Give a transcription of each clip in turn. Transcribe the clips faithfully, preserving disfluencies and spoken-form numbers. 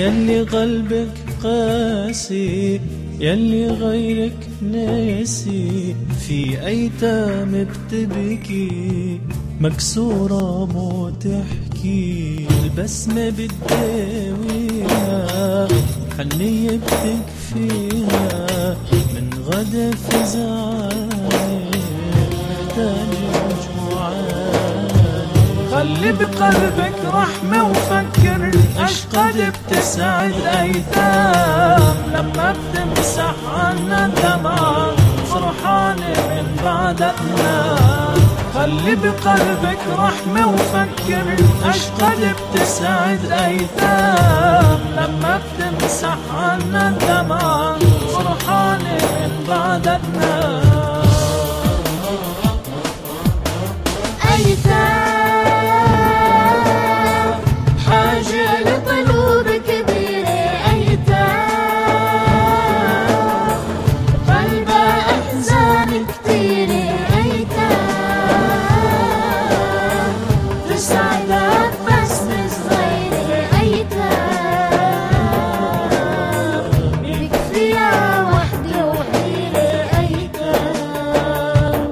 يلي قلبك قاسي، يلي غيرك ناسي، في أيتام بتبكي مكسورة مو تحكي، البسمة بتداويها، حنية بتكفيها، من غدا في زعل محتاجة جوعان. خلي بقلبك رحمة وفكر اش قد بتسعد أيتام، لما بتمسح عنا دمعة فرحانة من بعدنا. خلي بقلبك رحمة وفكر اش قد بتسعد أيتام، لما بتمسح عنا دمعة فرحانة من بعدنا. أيتام حاجة لقلوب كبيرة، أيتام قلبها أحزان كتيرة، أيتام تسعدك بس صغيرة، أيتام بكفيها وحدة وحيدة، أيتام.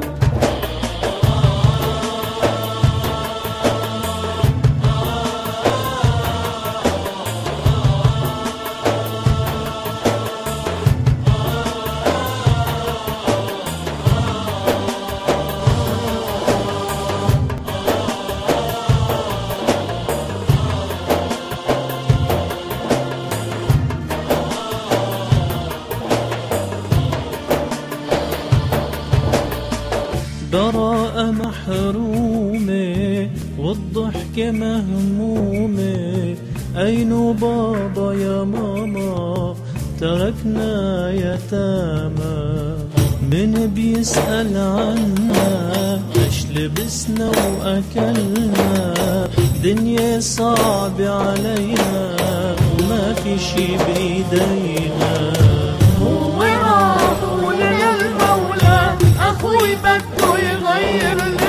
براءة محرومة والضحكة مهمومة، أين بابا يا ماما تركنا يتامى، من بيسأل عنا اش لبسنا وأكلنا، دنيا صعبة علينا وما في شي بإيدينا. هو راح وللمولى أخوي بده يغير